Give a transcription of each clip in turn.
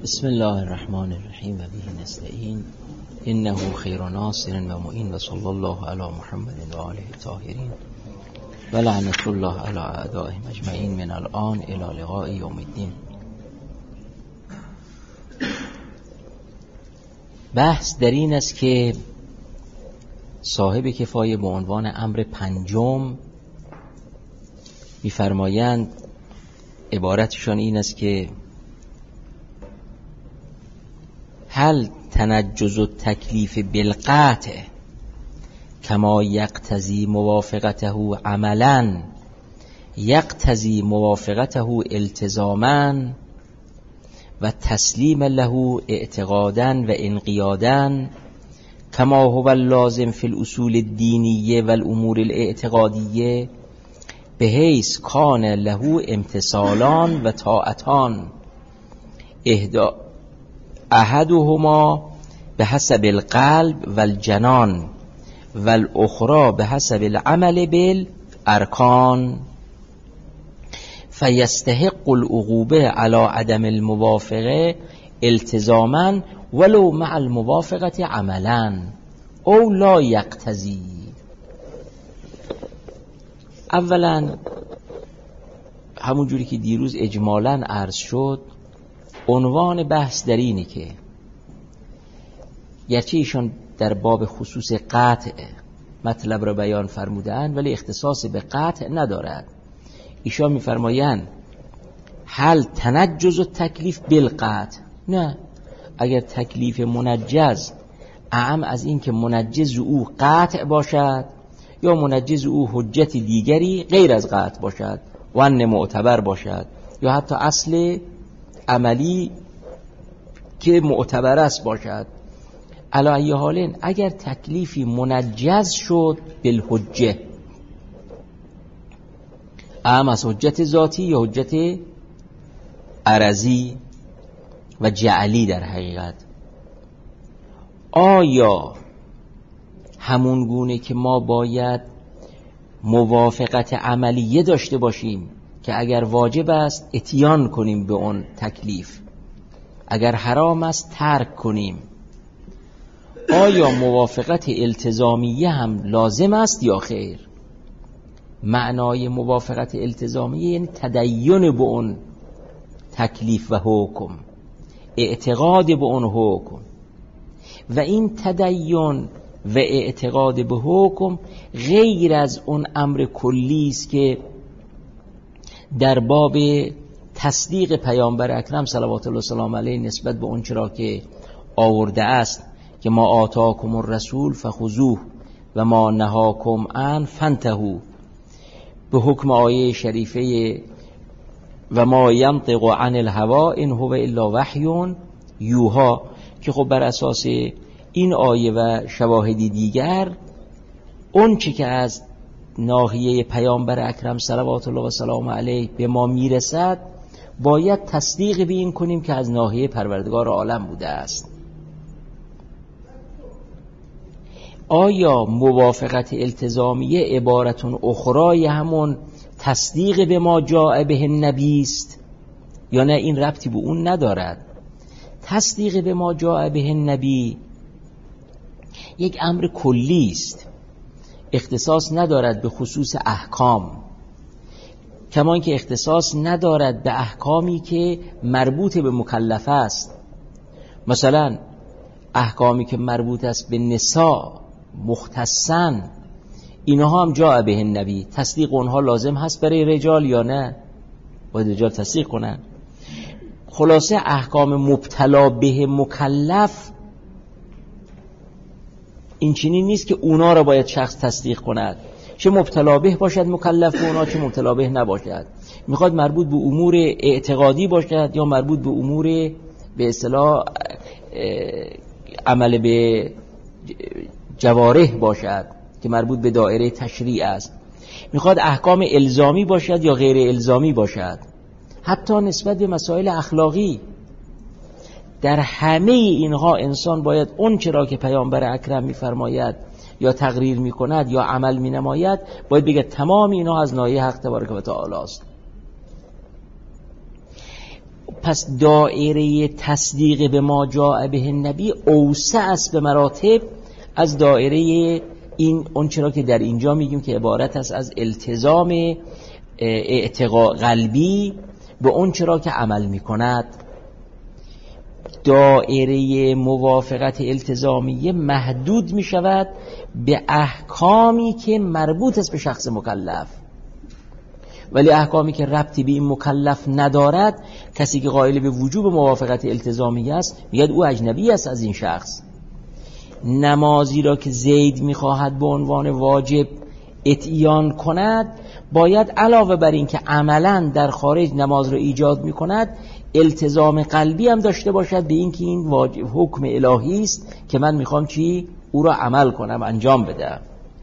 بسم الله الرحمن الرحیم و به نستعین انه خیر ناصر و معین و صلی الله علی محمد و آله الطاهرین و لعنت الله علی اعدائهم اجمعین من الان الی لقاء یوم الدین. بحث در این است که صاحب کفایه به عنوان امر پنجم می‌فرمایند عبارتشان این است که هل تنجز التکلیف بالقطع کما یقتضی موافقته عملا یقتضی موافقته التزاما و تسلیم له اعتقادا و انقیادا کما هو اللازم فی الاصول الدینیه و الامور الاعتقادیه بحیث کان له امتثالان و طاعتان احدهما به حسب القلب و الجنان و الاخرى به حسب العمل بالارکان فیستحق العقوبه علی عدم الموافقه التزاما ولو مع الموافقه عملا او لا یقتضی. اولا همون جوری که دیروز اجمالاً عرض شد، عنوان بحث در اینه که گرچه ایشان در باب خصوص قطع مطلب را بیان فرمودن ولی اختصاص به قطع ندارد. ایشان میفرمایند هل تنجز التکلیف بالقطع، نه، اگر تکلیف منجز اعم از این که منجز او قطع باشد یا منجز او حجت دیگری غیر از قطع باشد ون معتبر باشد یا حتی اصل عملی که معتبر است باشد، علی ای حالین اگر تکلیفی منجز شد بالحجه اعم از حجت ذاتی یا حجت عرضی و جعلی، در حقیقت آیا همون گونه که ما باید موافقت عملیه داشته باشیم که اگر واجب است اتیان کنیم به اون تکلیف، اگر حرام است ترک کنیم، آیا موافقت التزامیه هم لازم است یا خیر؟ معنای موافقت التزامیه یعنی تدین به اون تکلیف و حکم، اعتقاد به اون حکم، و این تدین و اعتقاد به حکم غیر از اون امر کلی است که در باب تصدیق پیامبر اکرم صلوات الله وسلام علیه نسبت به اون چرا که آورده است که ما آتاکم الرسول فخذوه و ما نهاکم عن فانتهوا، به حکم آیه شریفه و ما ینطق عن الهوا ان هو الا وحی یوحی، که خب بر اساس این آیه و شواهدی دیگر اون چی که از ناحیه پیامبر اکرم صلوات الله و سلام علیه به ما میرسد باید تصدیق به این کنیم که از ناحیه پروردگار عالم بوده است. آیا موافقت التزامیه عبارتون اخرای همون تصدیق به ما جاء به النبی است یا نه این ربطی به اون ندارد؟ تصدیق به ما جاء به النبی یک امر کلی است، اختصاص ندارد به خصوص احکام، کما اینکه اختصاص ندارد به احکامی که مربوط به مکلف است. مثلا احکامی که مربوط است به نساء مختصاً، اینها هم جاء به النبی، تصدیق اونها لازم هست برای رجال یا نه؟ باید رجال تصدیق کنن. خلاصه احکام مبتلا به مکلف این چنین نیست که اونا را باید شخص تصدیق کند، چه مبتلا به باشد مکلف به اونا چه مبتلا به نباشد، میخواد مربوط به امور اعتقادی باشد یا مربوط به امور به اصطلاح عمل به جوارح باشد که مربوط به دایره تشریع است، میخواد احکام الزامی باشد یا غیر الزامی باشد، حتی نسبت به مسائل اخلاقی. در همه اینها انسان باید اون چرا که پیامبر اکرم میفرماید یا تقریر میکند یا عمل مینماید باید بگه تمام اینها از ناحیه حق تبارک و تعالی است. پس دایره تصدیق به ما جاء به النبی اوسع است به مراتب از دایره این اون چرا که در اینجا میگیم که عبارت است از التزام اعتقاد قلبی به اون چرا که عمل میکند. دایره موافقت التزامیه محدود میشود به احکامی که مربوط است به شخص مکلف، ولی احکامی که ربطی به این مکلف ندارد، کسی که قائل به وجوب موافقت التزامیه است میگه او اجنبی است از این شخص. نمازی را که زید میخواهد به عنوان واجب اتیان کند، باید علاوه بر این که عملاً در خارج نماز را ایجاد میکند، التزام قلبی هم داشته باشد به این که این واجب حکم الهی است که من میخوام چی؟ او را عمل کنم، انجام بدم.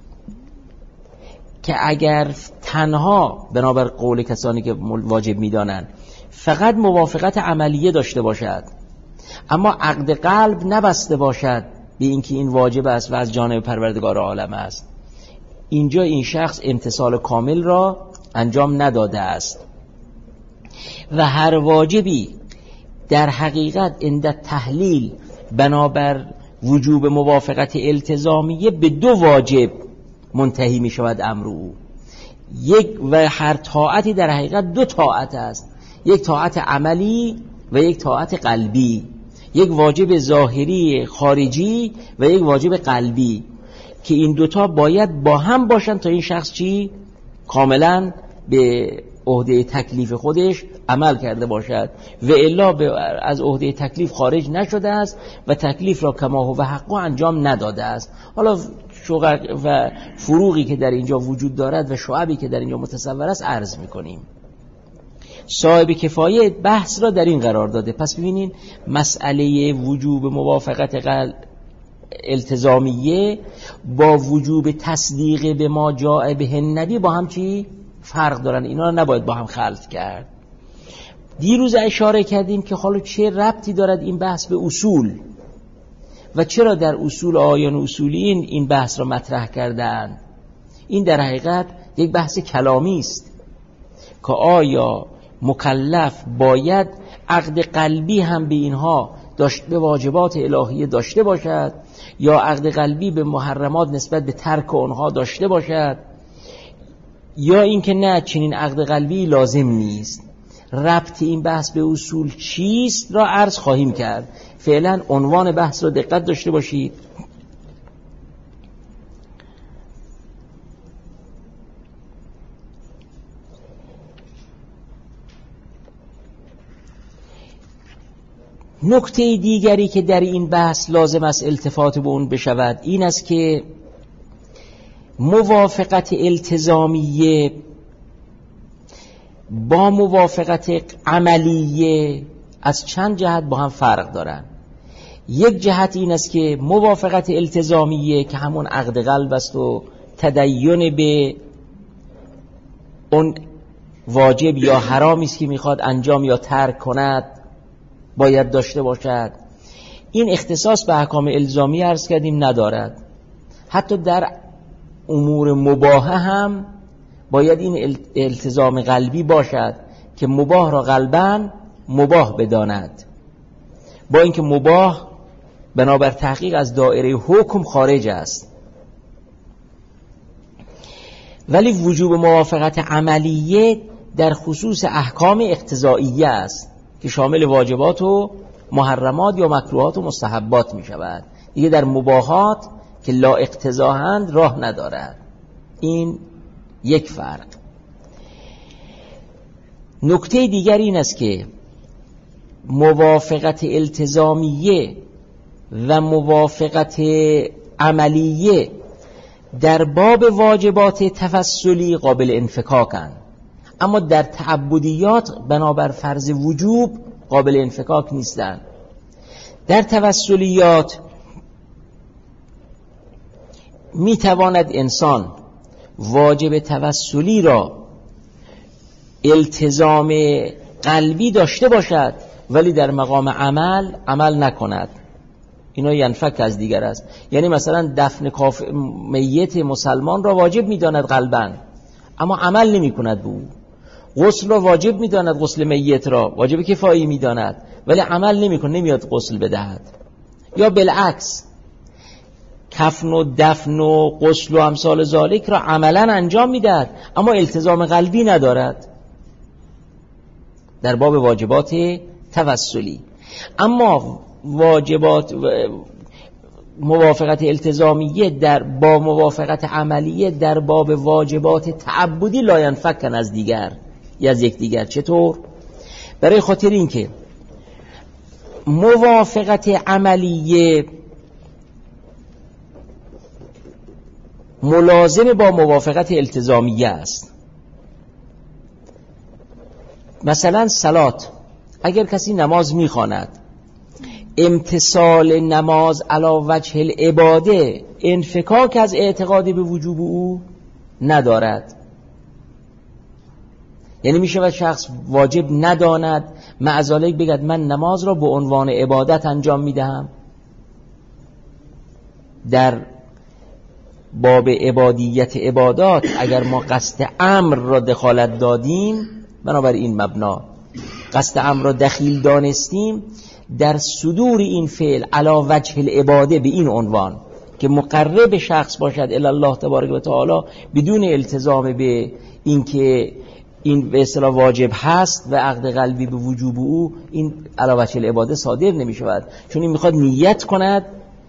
که اگر تنها بنابر قول کسانی که واجب میدانند فقط موافقت عملیه داشته باشد، اما عقد قلب نبسته باشد به اینکه این واجب است و از جانب پروردگار عالم است، اینجا این شخص امتثال کامل را انجام نداده است. و هر واجبی در حقیقت عند تحلیل بنابر وجوب موافقت التزامیه به دو واجب منتهی می شود امر او. و هر طاعتی در حقیقت دو طاعت است، یک طاعت عملی و یک طاعت قلبی، یک واجب ظاهری خارجی و یک واجب قلبی، که این دوتا باید با هم باشن تا این شخص چی؟ کاملا به عهده تکلیف خودش عمل کرده باشد، و الا از عهده تکلیف خارج نشده است و تکلیف را کما هو حقا انجام نداده است. حالا شقق و فروغی که در اینجا وجود دارد و شعبی که در اینجا متصور است عرض میکنیم. صاحب کفایه بحث را در این قرار داده. پس ببینین مسئله وجوب موافقت التزامیه با وجوب تصدیق به ما جاء به النبی با هم چی؟ فرق دارن. اینا رو نباید با هم خلط کرد. دیروز اشاره کردیم که حالا چه ربطی دارد این بحث به اصول و چرا در اصول آیان اصولیین این بحث را مطرح کردن. این در حقیقت یک بحث کلامی است که آیا مکلف باید عقد قلبی هم به اینها به واجبات الهیه داشته باشد یا عقد قلبی به محرمات نسبت به ترک آنها داشته باشد، یا اینکه نه چنین عقد قلبی لازم نیست. ربط این بحث به اصول چیست را عرض خواهیم کرد. فعلا عنوان بحث را دقت داشته باشید. نکته دیگری که در این بحث لازم است التفات به اون بشود این است که موافقت التزامیه با موافقت عملیه از چند جهت با هم فرق دارن. یک جهت این است که موافقت التزامیه که همون عقد قلب است و تدین به اون واجب یا حرامی است که میخواد انجام یا ترک کند باید داشته باشد. این اختصاص به احکام الزامی عرض کردیم ندارد. حتی در امور مباحه هم باید این التزام قلبی باشد که مباح را قلباً مباح بداند، با اینکه مباح بنابر تحقیق از دایره حکم خارج است. ولی وجوب موافقت عملیه در خصوص احکام اقتضائیه است که شامل واجبات و محرمات یا مکروهات و مستحبات می شود. دیگه در مباحات که لا اقتضاهند راه ندارد. این یک فرق. نکته دیگر این است که موافقت التزامیه و موافقت عملیه در باب واجبات تفصلی قابل انفکاکند، اما در تعبدیات بنابر فرض وجوب قابل انفکاک نیستند. در توسلیات می تواند انسان واجب توسلی را التزام قلبی داشته باشد ولی در مقام عمل نکند. اینا ینفک از دیگر است. یعنی مثلا دفن میت مسلمان را واجب می داند قلباً، اما عمل نمی کند به او. غسل را واجب میداند، غسل میت را واجب کفایی میداند، ولی عمل نمیکنه، نمیاد غسل بدهد. یا بالعکس کفن و دفن و غسل و امثال ذالک را عملا انجام میدهد اما التزام قلبی ندارد در باب واجبات توسلی. اما واجبات موافقت التزامیه با موافقت عملیه در باب واجبات تعبدی لا ینفکن از دیگر یا از یک دیگر. چطور؟ برای خاطر این که موافقت عملیه ملازم با موافقت التزامیه است. مثلا صلات، اگر کسی نماز میخواند امتثال نماز علی وجه العباده انفکاک از اعتقاد به وجوب او ندارد. یعنی میشه شخص واجب نداند معذالک بگد من نماز را به عنوان عبادت انجام میدهم. در باب عبادیت عبادات اگر ما قصد امر را دخالت دادیم، بنابر این مبنا قصد امر را دخیل دانستیم، در صدور این فعل علی وجه العباده به این عنوان که مقرب شخص باشد الی الله تبارک و تعالی بدون التزام به این که این به اصطلاح واجب هست و عقد قلبی به وجوب او، این علی وجه العباده صادر نمی شود، چون این میخواد نیت کند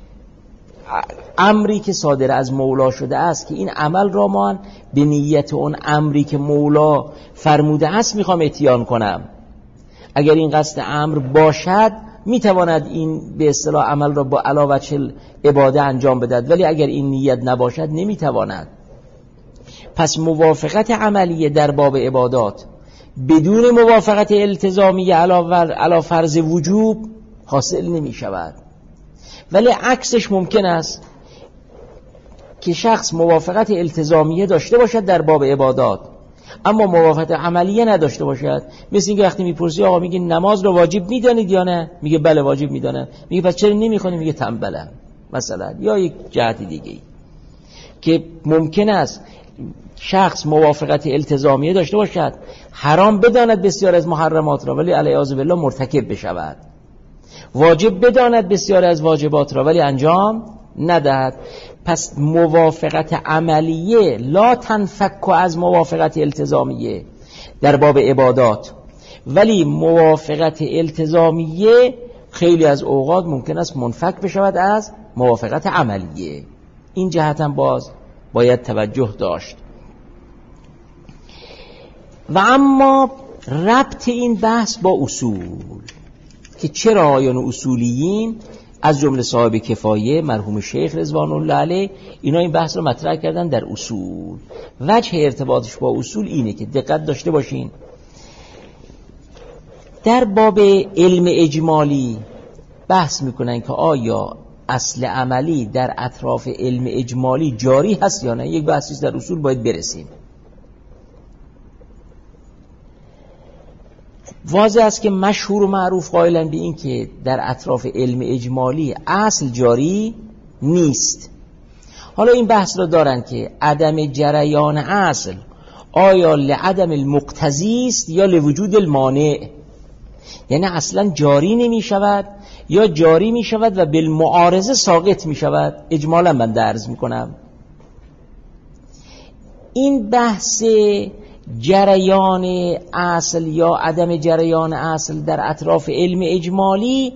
امری که صادر از مولا شده است که این عمل را من به نیت اون امری که مولا فرموده است میخوام اتیان کنم. اگر این قصد امر باشد میتواند این به اصطلاح عمل را با علی وجه العباده انجام بدهد، ولی اگر این نیت نباشد نمیتواند. پس موافقت عملیه در باب عبادات بدون موافقت التزامیه علی فرض وجوب حاصل نمی شود. ولی عکسش ممکن است که شخص موافقت التزامیه داشته باشد در باب عبادات اما موافقت عملیه نداشته باشد. مثل اینکه وقتی میپرسی آقا میگه نماز رو واجب میدانید یا نه؟ میگه بله واجب میدانم. میگه پس چرا نمیخونی؟ میگه تنبلم مثلا. یا یک جهت دیگه که ممکن است شخص موافقت التزامیه داشته باشد، حرام بداند بسیار از محرمات را ولی علیاذ بالله مرتکب بشود، واجب بداند بسیار از واجبات را ولی انجام ندهد. پس موافقت عملیه لا تنفک از موافقت التزامیه در باب عبادات، ولی موافقت التزامیه خیلی از اوقات ممکن است منفک بشود از موافقت عملیه. این جهت هم باید توجه داشت. و اما ربط این بحث با اصول، که چرا آیان اصولیین از جمله صاحب کفایه مرحوم شیخ رضوان الله علیه اینا این بحث رو مطرح کردن در اصول. وجه ارتباطش با اصول اینه که دقت داشته باشین در باب علم اجمالی بحث میکنن که آیا اصل عملی در اطراف علم اجمالی جاری هست یا نه. یک بحثی در اصول باید برسیم. واضح است که مشهور و معروف قائلن به این که در اطراف علم اجمالی اصل جاری نیست. حالا این بحث را دارن که عدم جریان اصل آیا لعدم المقتضی است یا لوجود المانع، یعنی اصلا جاری نمی شود یا جاری می شود و بالمعارضه ساقط می شود. اجمالا من درز می کنم این بحث جریان اصل یا عدم جریان اصل در اطراف علم اجمالی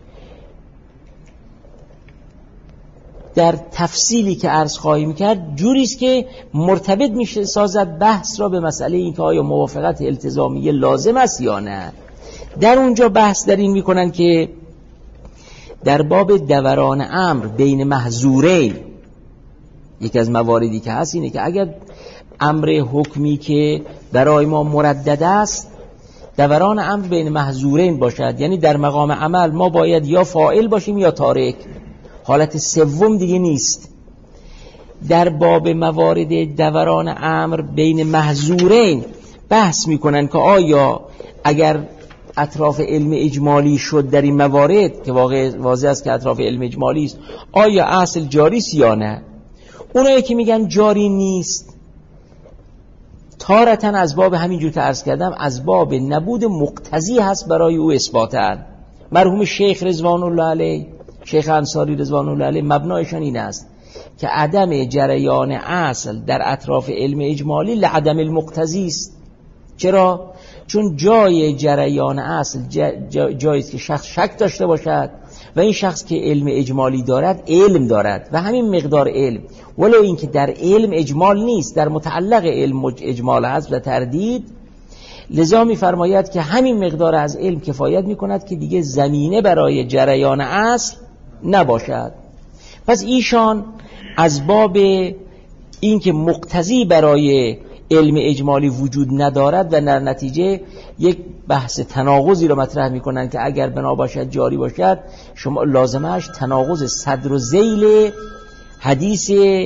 در تفصیلی که عرض خواهیم کرد جوری است که مرتبط میشه سازد بحث را به مسئله اینکه آیا موافقت التزامیه لازم است یا نه. در اونجا بحث در این میکنن که در باب دوران امر بین محظورین یکی از مواردی که هست اینه که اگر امر حکمی که برای ما مردد است دوران امر بین محظورین باشد، یعنی در مقام عمل ما باید یا فاعل باشیم یا تارک، حالت سوم دیگه نیست. در باب موارد دوران امر بین محظورین بحث میکنن که آیا اگر اطراف علم اجمالی شد در این موارد که واضح است که اطراف علم اجمالی است آیا اصل جاری است یا نه. اونایی که میگن جاری نیست تارتن از باب همینجور که عرض کردم از باب نبود مقتضی هست برای او اثباتن. مرحوم شیخ رضوان الله علیه، شیخ انصاری رضوان الله علیه، مبنایشان این است که عدم جریان اصل در اطراف علم اجمالی لعدم المقتضی است. چرا؟ چون جای جریان اصل جایی است که شخص شک داشته باشد و این شخص که علم اجمالی دارد علم دارد و همین مقدار علم، ولو این که در علم اجمال نیست، در متعلق علم اجمال هست و تردید، لذا می‌فرماید که همین مقدار از علم کفایت می‌کند که دیگه زمینه برای جریان اصل نباشد. پس ایشان از باب این که مقتضی برای علم اجمالی وجود ندارد و در نتیجه یک بحث تناقضی رو مطرح میکنن که اگر بنا باشد جاری باشد، شما لازمش تناقض صدر و ذیل حدیث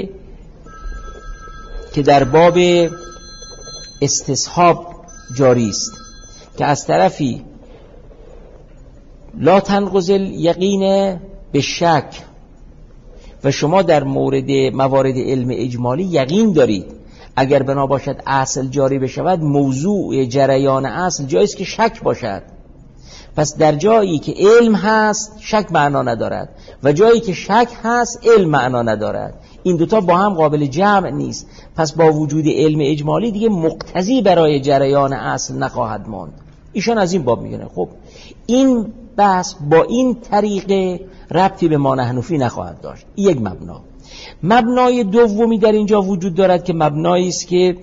که در باب استصحاب جاری است که از طرفی لا تنقض الیقین به شک و شما در موارد علم اجمالی یقین دارید، اگر بنا باشد اصل جاری بشود موضوع جریان اصل جاییست که شک باشد. پس در جایی که علم هست شک معنا ندارد و جایی که شک هست علم معنا ندارد. این دوتا با هم قابل جمع نیست. پس با وجود علم اجمالی دیگه مقتضی برای جریان اصل نخواهد ماند. ایشان از این باب میگن خب این بحث با این طریقه ربطی به ما حنفی نخواهد داشت. یک مبنا. مبنای دومی در اینجا وجود دارد که مبنایی است که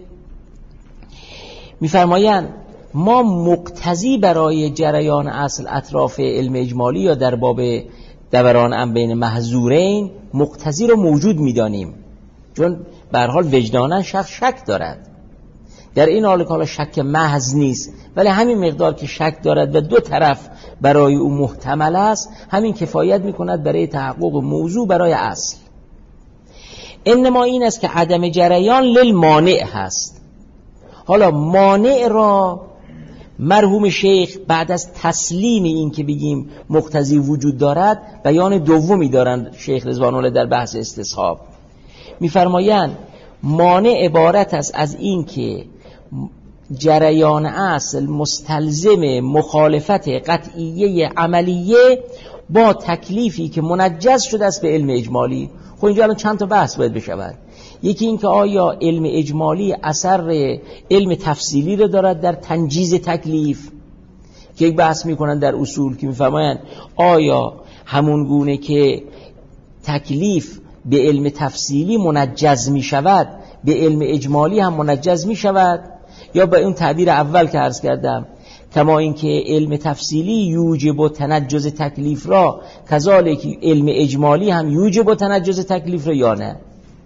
می‌فرمایند ما مقتضی برای جریان اصل اطراف علم اجمالی یا در باب دوران امر بین محظورین مقتضی رو موجود می‌دانیم، چون به هر حال وجداناً شخص شک دارد. در این حال که شک محض نیست ولی همین مقدار که شک دارد و دو طرف برای او محتمل است، همین کفایت می‌کند برای تحقق موضوع برای اصل. انما این است که عدم جریان للمانع هست. حالا مانع را مرحوم شیخ بعد از تسلیم این که بگیم مقتضی وجود دارد بیان دومی دارند شیخ رضوان الله در بحث استصحاب. می‌فرمایند مانع عبارت است از این که جریان اصل مستلزم مخالفت قطعیه عملیه با تکلیفی که منجز شده است به علم اجمالی. خب اینجا الان چند تا بحث باید بشود. یکی این که آیا علم اجمالی اثر علم تفصیلی رو دارد در تنجیز تکلیف، که یک بحث میکنن در اصول که میفرمایند آیا همون گونه که تکلیف به علم تفصیلی منجز میشود به علم اجمالی هم منجز میشود، یا به اون تعبیر اول که عرض کردم کما این که علم تفصیلی یوجب تنجز تکلیف را کذالک علم اجمالی هم یوجب تنجز تکلیف را یا نه.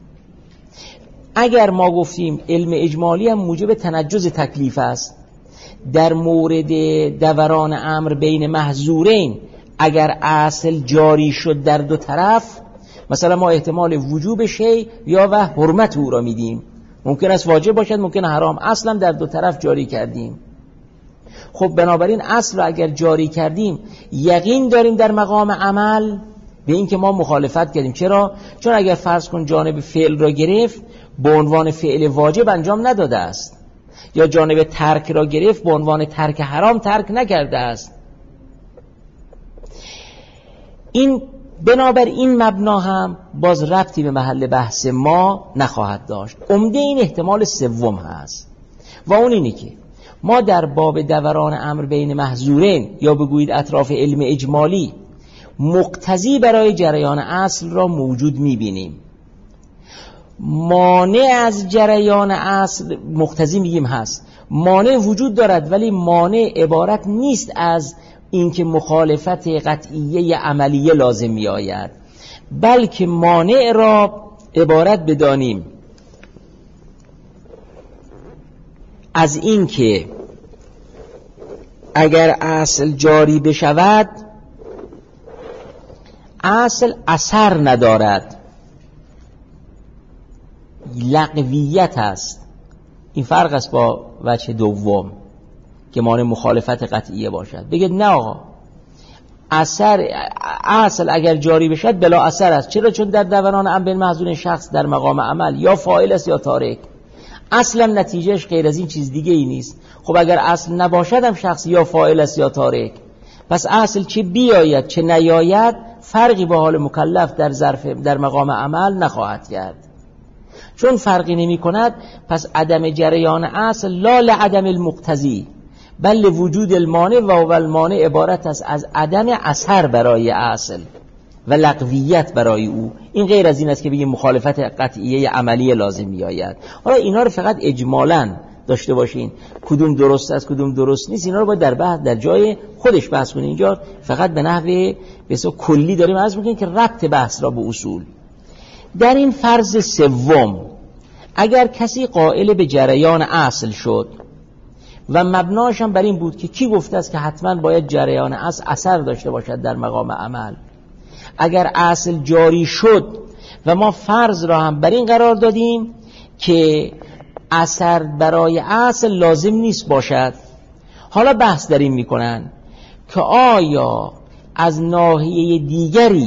اگر ما گفتیم علم اجمالی هم موجب تنجز تکلیف است، در مورد دوران امر بین محظورین اگر اصل جاری شد در دو طرف، مثلا ما احتمال وجوب شی یا و حرمت او را میدیم، ممکن است واجب باشد ممکن حرام، اصلا در دو طرف جاری کردیم. خب بنابراین اصل را اگر جاری کردیم یقین داریم در مقام عمل به این که ما مخالفت کردیم. چرا؟ چون اگر فرض کن جانب فعل را گرفت به عنوان فعل واجب انجام نداده است، یا جانب ترک را گرفت به عنوان ترک حرام ترک نکرده است. این بنابر این مبنا هم باز ربطی به محل بحث ما نخواهد داشت. عمده این احتمال سوم هست و اون اینه که ما در باب دوران امر بین محظورین یا بگویید اطراف علم اجمالی مقتضی برای جریان اصل را موجود میبینیم. مانع از جریان اصل مقتضی میگیم هست، مانع وجود دارد ولی مانع عبارت نیست از اینکه مخالفت قطعیه عملیه لازم می آید، بلکه مانع را عبارت بدانیم از اینکه اگر اصل جاری بشود اصل اثر ندارد، لغویت است. این فرق است با وجه دوم که مانع مخالفت قطعیه باشد. بگید نه آقا، اصل اگر جاری بشد بلا اثر است. چرا؟ چون در دوران امر بین محظورین شخص در مقام عمل یا فاعل است یا تارک. اصلا نتیجهش غیر از این چیز دیگه ای نیست. خب اگر اصل نباشد هم شخص یا فاعل است یا تارک، پس اصل چه بیاید چه نیاید فرقی با حال مکلف در مقام عمل نخواهد کرد. چون فرقی نمی کند پس عدم جریان اصل لا لعدم المقتضی بل وجود المانع و المانع عبارت است از عدم اثر برای اصل و لغویت برای او. این غیر از این است که بگیم مخالفت قطعیه عملی لازم می آید. حالا اینا رو فقط اجمالاً داشته باشین، کدوم درست است کدوم درست نیست، اینا رو باید در جای خودش بحث کنین. اینجا فقط به نحو بسیار کلی داریم عرض می‌کنیم که ربط بحث را به اصول. در این فرض سوم اگر کسی قائل به جریان اصل شد و مبناش هم بر این بود که کی گفته است که حتما باید جریان اصل اثر داشته باشد در مقام عمل، اگر اصل جاری شد و ما فرض را هم بر این قرار دادیم که اثر برای اصل لازم نیست باشد، حالا بحث در این میکنن که آیا از ناحیه دیگری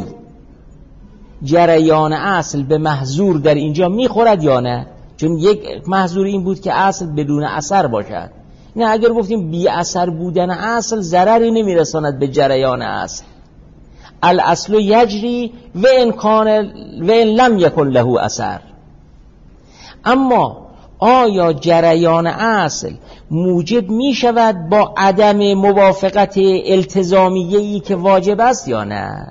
جریان اصل به محظور در اینجا میخورد یا نه؟ چون یک محظور این بود که اصل بدون اثر باشد. نه، اگر گفتیم بی اثر بودن اصل ضرری نمیرساند به جریان اصل، الاصل یجری و ان لم یکن له اثر. اما آیا جریان اصل موجب می شود با عدم موافقت التزامیه‌ای که واجب است یا نه؟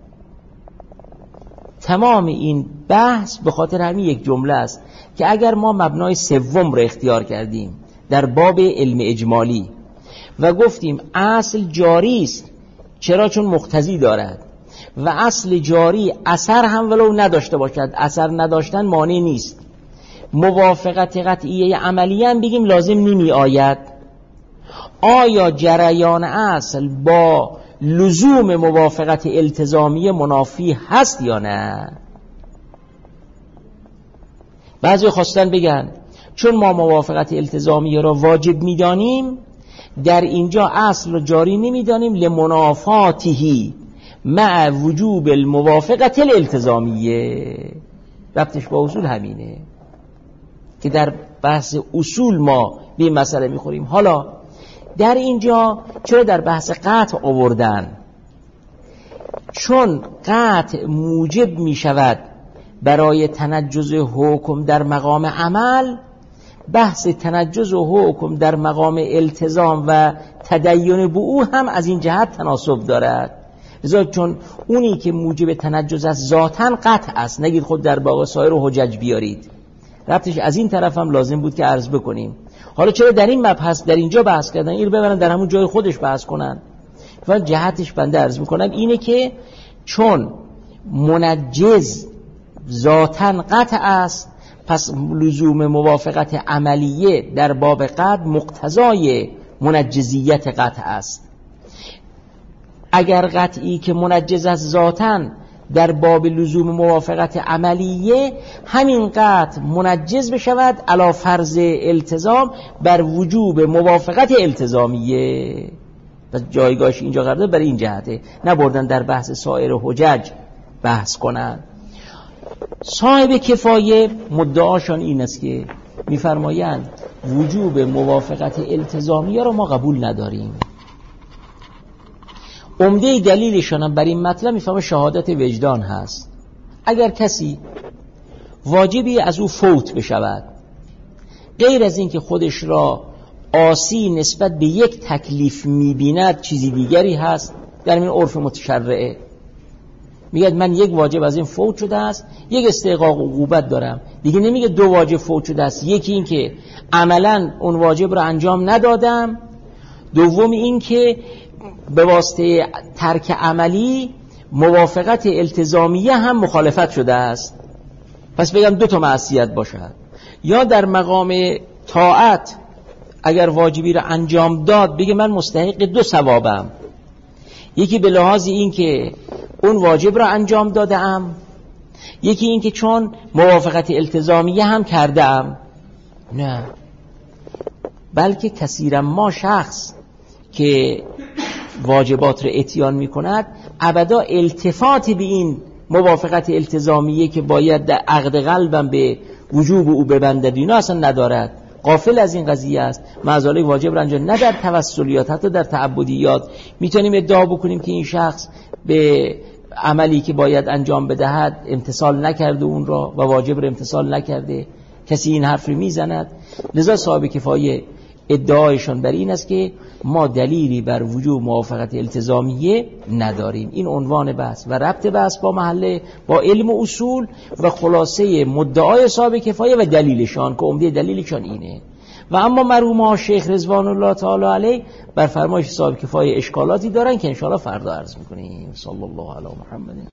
تمام این بحث به خاطر همین یک جمله است که اگر ما مبنای سوم رو اختیار کردیم در باب علم اجمالی و گفتیم اصل جاری است، چرا؟ چون مقتضی دارد و اصل جاری اثر هم ولو نداشته باشد، اثر نداشتن مانع نیست، موافقت قطعیه عملی هم بگیم لازم نمی آید. آیا جریان اصل با لزوم موافقت التزامی منافی هست یا نه؟ بعضی خواستن بگن چون ما موافقت التزامی را واجب می دانیم در اینجا اصل را جاری نمی دانیم لمنافاته مع وجوب الموافقت الالتزامیه. ربطش با اصول همینه که در بحث اصول ما به این مسئله میخوریم. حالا در اینجا چرا در بحث قطع آوردن؟ چون قطع موجب میشود برای تنجز حکم در مقام عمل، بحث تنجز حکم در مقام التزام و تدین به او هم از این جهت تناسب دارد. لذا چون اونی که موجب تنجز از ذاتن قطع است، نگید خود در باقی سایر حجج بیارید، ربطش از این طرف هم لازم بود که عرض بکنیم. حالا چرا در این مبحث در اینجا بحث کردن؟ این رو ببرن در همون جای خودش بحث کنن. و جهتش بنده عرض میکنم اینه که چون منجز ذاتن قطع است، پس لزوم موافقت عملیه در باب قطع مقتضای منجزیت قطع است. اگر قطعی که منجز از ذاتن در باب لزوم موافقت عملیه، همین قطع منجز بشود علی فرض التزام بر وجوب موافقت التزامیه. پس جایگاهش اینجا قرار برای این جهته، نبردن در بحث سایر حجج بحث کنن. صاحب کفایه مدعاشان این است که میفرمایند وجوب موافقت التزامیه رو ما قبول نداریم. عمده دلیلشان هم بر این مطلب میفهمه شهادت وجدان هست. اگر کسی واجبی از او فوت بشود، غیر از این که خودش را عاصی نسبت به یک تکلیف میبیند، چیزی دیگری هست در این عرف متشرعه. میگه من یک واجب از این فوت شده است، یک استحقاق عقوبت دارم. دیگه نمیگه دو واجب فوت شده است، یکی این که عملا اون واجب را انجام ندادم، دوم این که به واسطه ترک عملی موافقت التزامیه هم مخالفت شده است. پس بگم دو تا معصیت باشد. یا در مقام طاعت اگر واجبی را انجام داد بگه من مستحق دو ثوابم، یکی به لحاظ این که اون واجب را انجام دادم، یکی این که چون موافقت التزامیه هم کردم. نه، بلکه کثیرا ما شخص که واجبات را اتیان می کند ابدا التفات به این موافقت التزامیه که باید در عقد قلبم به وجوب او ببندد اینا اصلا ندارد، غافل از این قضیه است. معذاله واجب را انجام نه در توسلیات، حتی در تعبدیات میتونیم ادعا بکنیم که این شخص به عملی که باید انجام بدهد امتثال نکرده اون را و واجب را امتثال نکرده. کسی این حرف رو میزند. لذا صاحب کفایه ادعایشان بر این است که ما دلیلی بر وجوب موافقت التزامیه نداریم. این عنوان بحث و ربط بحث با محله با علم و اصول و خلاصه مدعای صاحب کفایه و دلیلشان که عمده دلیلشان اینه. و اما مرحوم ها شیخ رضوان الله تعالی علیه بر فرمایش صاحب کفایه اشکالاتی دارن که انشاءالله فردا عرض میکنیم. صلی الله علی محمد.